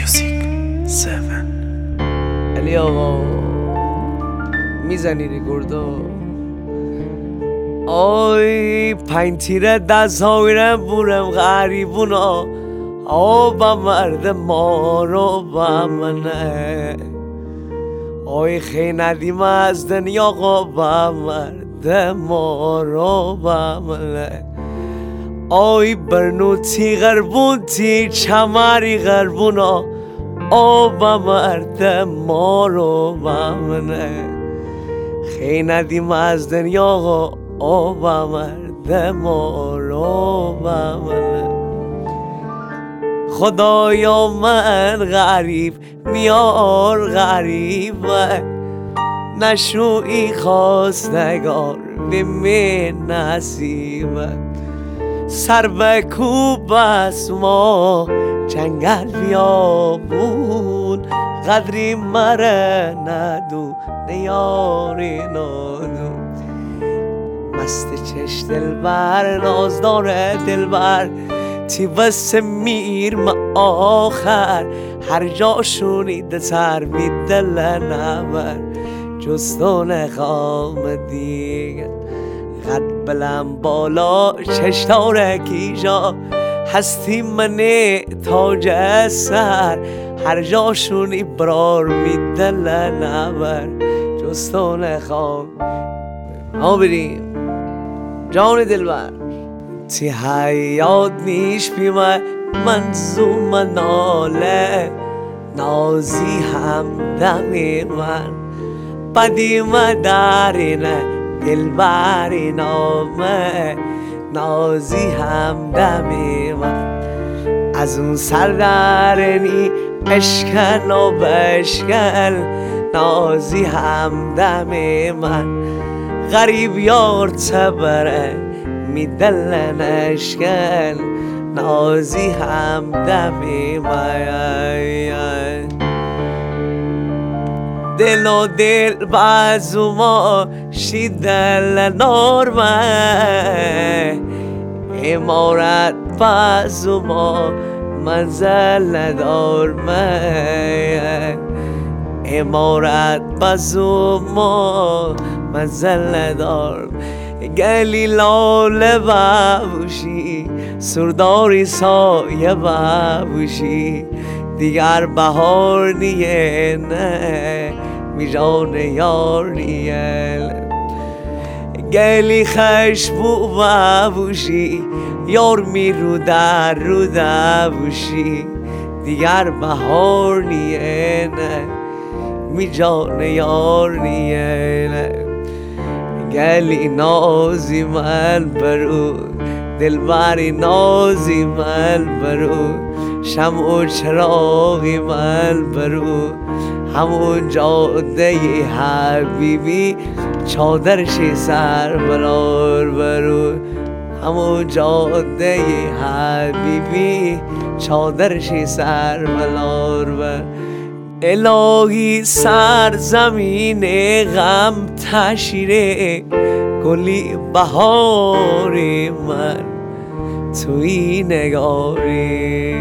Music 7. علی آقا میزنی ریکوردو آی پنج تیره دست هاویرم بورم غریبونا با مرد ما رو با منه آی خیلی ندیم از دنیا آقا با مرد ما رو با منه آی برنوتی غربونتی چماری غربونا با مرد ما رو با منه خیلی ندیم از دنیا آقا با مرد ما رو با منه خدایا من غریب میار غریب نشوی خواستگار به من نصیبه سر به کوب از ما جنگل بیابون قدری مره ندو نیاری نادو مست چش دلبر نازدار دلبر تی بس میر ما آخر هر جا شونید سر بی دل نبر جستو نخوام دیگر قد بلم بالا چشتاره کیجا هستی منی تاج سر هر جا شونی برار می دل نبر جستو نخوام بریم جان دلبر تی حیات نیش بیمه منظوم ناله نازی هم دمی من بدیم دارینه دلبری نامه نازی هم دمی من از اون سردرنی اشکن و بشکن نازی هم دمی من غریب یار تبره می دل نشکن نازی هم دمی من دل و دل بازو ما شیدل نارمه امارت بازو ما منزل دارمه امارت بازو ما منزل دارم گلی لاله بابوشی سرداری سایه بابوشی دیگر بهار نیه نه میجان یار نیه گلی خشبو بابوشی یار می رو در بوشی دیگر بهار نیه نه میجان یار نیه نه گلی نازی من برو دلبری نازی من برو شمع و چراغی من برو همون جاده حبیبی چادرشی سر برار برو همون جاده حبیبی چادرشی سر برار برو الهی سرزمین غم تشیره گلی بهاری من توی نگاری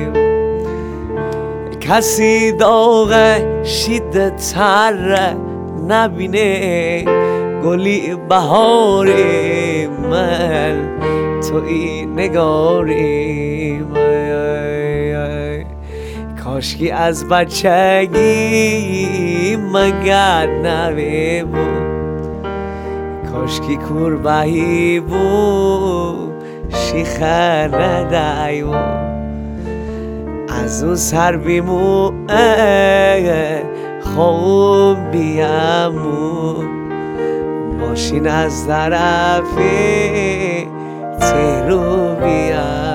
کسی داغ شدت تر نبینه گلی بهاری من توی نگاری من کاشکی از بچگی مگر نوی بود کاشکی کوربهی بود شیخه ندهی بود از اون سر بیمو خوب بیامو ماشین از طرف تهرو بیامو